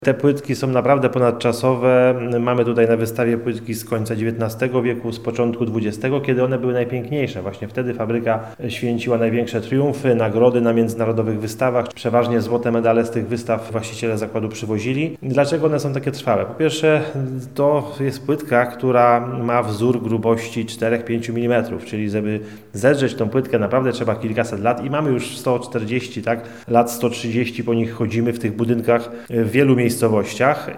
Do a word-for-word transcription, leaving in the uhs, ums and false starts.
Te płytki są naprawdę ponadczasowe. Mamy tutaj na wystawie płytki z końca dziewiętnastego wieku, z początku dwudziestego, kiedy one były najpiękniejsze. Właśnie wtedy fabryka święciła największe triumfy, nagrody na międzynarodowych wystawach. Przeważnie złote medale z tych wystaw właściciele zakładu przywozili. Dlaczego one są takie trwałe? Po pierwsze, to jest płytka, która ma wzór grubości cztery do pięciu milimetrów, czyli żeby zedrzeć tą płytkę naprawdę trzeba kilkaset lat i mamy już sto czterdzieści, tak, lat sto trzydzieści po nich chodzimy w tych budynkach w wielu miejscach. miejscowościach